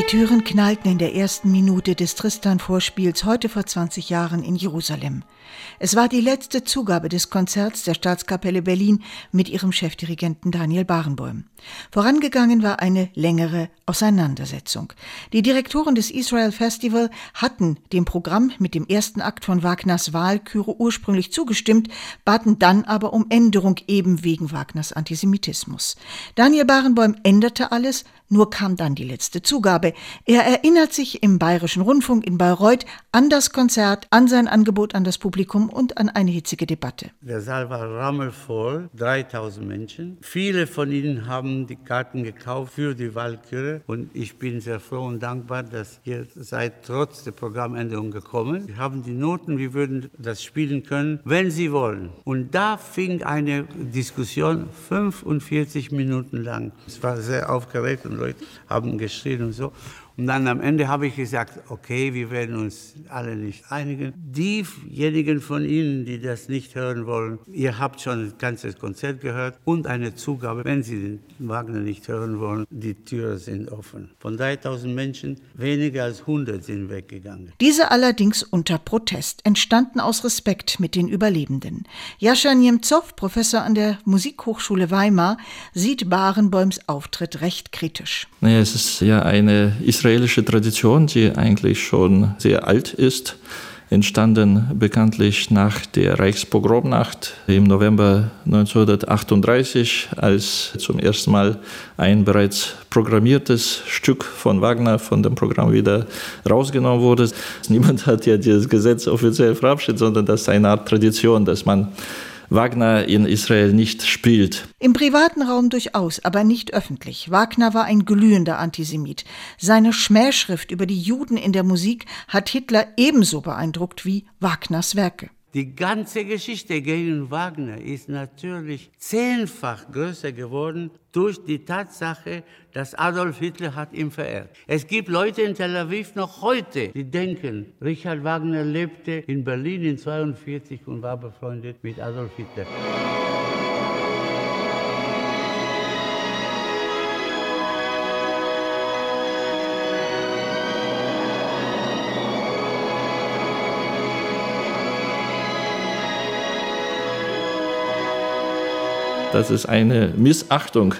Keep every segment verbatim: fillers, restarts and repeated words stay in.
Türen knallten in der ersten Minute des Tristan-Vorspiels heute vor zwanzig Jahren in Jerusalem. Es war die letzte Zugabe des Konzerts der Staatskapelle Berlin mit ihrem Chefdirigenten Daniel Barenboim. Vorangegangen war eine längere Auseinandersetzung. Die Direktoren des Israel Festival hatten dem Programm mit dem ersten Akt von Wagners Walküre ursprünglich zugestimmt, baten dann aber um Änderung eben wegen Wagners Antisemitismus. Daniel Barenboim änderte alles, nur kam dann die letzte Zugabe. Er erinnert sich im Bayerischen Rundfunk in Bayreuth an das Konzert, an sein Angebot an das Publikum und an eine hitzige Debatte. Der Saal war rammelvoll, dreitausend Menschen. Viele von ihnen haben die Karten gekauft für die Walküre und ich bin sehr froh und dankbar, dass ihr seid trotz der Programmänderung gekommen. Wir haben die Noten, wir würden das spielen können, wenn Sie wollen. Und da fing eine Diskussion fünfundvierzig Minuten lang. Es war sehr aufgeregt und Leute haben geschrien und so. Und dann am Ende habe ich gesagt, okay, wir werden uns alle nicht einigen. Diejenigen von Ihnen, die das nicht hören wollen, ihr habt schon das ganze Konzert gehört und eine Zugabe. Wenn Sie den Wagner nicht hören wollen, die Türen sind offen. Von dreitausend Menschen, weniger als hundert sind weggegangen. Diese allerdings unter Protest, entstanden aus Respekt mit den Überlebenden. Jascha Niemzow, Professor an der Musikhochschule Weimar, sieht Barenboims Auftritt recht kritisch. Naja, es ist ja eine israelische Tradition, die eigentlich schon sehr alt ist, entstanden bekanntlich nach der Reichspogromnacht im November neunzehnhundertachtunddreißig, als zum ersten Mal ein bereits programmiertes Stück von Wagner von dem Programm wieder rausgenommen wurde. Niemand hat ja dieses Gesetz offiziell verabschiedet, sondern das ist eine Art Tradition, dass man Wagner in Israel nicht spielt. Im privaten Raum durchaus, aber nicht öffentlich. Wagner war ein glühender Antisemit. Seine Schmähschrift über die Juden in der Musik hat Hitler ebenso beeindruckt wie Wagners Werke. Die ganze Geschichte gegen Wagner ist natürlich zehnfach größer geworden durch die Tatsache, dass Adolf Hitler hat ihn verehrt. Es gibt Leute in Tel Aviv noch heute, die denken, Richard Wagner lebte in Berlin in zweiundvierzig und war befreundet mit Adolf Hitler. Das ist eine Missachtung.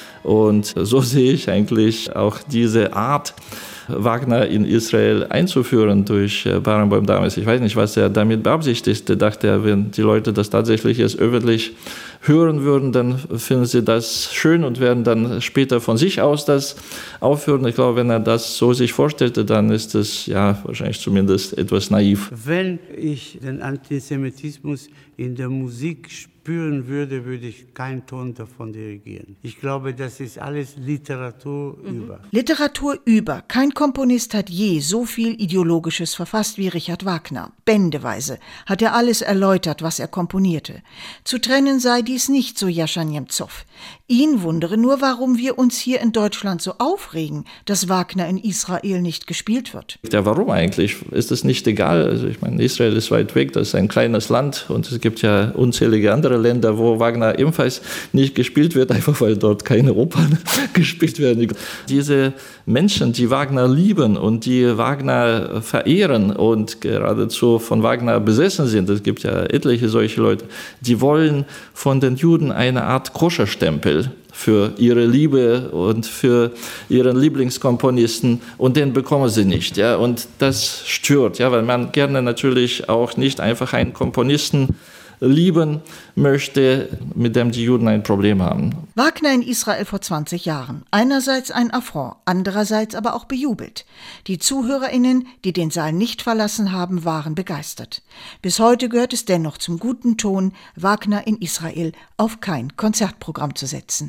Und so sehe ich eigentlich auch diese Art, Wagner in Israel einzuführen durch Barenboim damals. Ich weiß nicht, was er damit beabsichtigte. Dachte er, wenn die Leute das tatsächlich jetzt öffentlich hören würden, dann finden sie das schön und werden dann später von sich aus das aufhören. Ich glaube, wenn er das so sich vorstellte, dann ist es ja wahrscheinlich zumindest etwas naiv. Wenn ich den Antisemitismus in der Musik spüren würde, würde ich keinen Ton davon dirigieren. Ich glaube, das ist alles Literatur mhm. über. Literatur über. Kein Komponist hat je so viel Ideologisches verfasst wie Richard Wagner. Bändeweise hat er alles erläutert, was er komponierte. Zu trennen sei dies nicht, so Jascha Niemzow. Ihn wundere nur, warum wir uns hier in Deutschland so aufregen, dass Wagner in Israel nicht gespielt wird. Ja, warum eigentlich? Ist es nicht egal? Also ich meine, Israel ist weit weg, das ist ein kleines Land und es gibt ja unzählige andere Länder, wo Wagner ebenfalls nicht gespielt wird, einfach weil dort keine Opern gespielt werden. Diese Menschen, die Wagner lieben und die Wagner verehren und geradezu von Wagner besessen sind, es gibt ja etliche solche Leute, die wollen von den Juden eine Art Koscherstempel für ihre Liebe und für ihren Lieblingskomponisten und den bekommen sie nicht. Ja? Und das stört, ja? Weil man gerne natürlich auch nicht einfach einen Komponisten lieben möchte, mit dem die Juden ein Problem haben. Wagner in Israel vor zwanzig Jahren. Einerseits ein Affront, andererseits aber auch bejubelt. Die ZuhörerInnen, die den Saal nicht verlassen haben, waren begeistert. Bis heute gehört es dennoch zum guten Ton, Wagner in Israel auf kein Konzertprogramm zu setzen.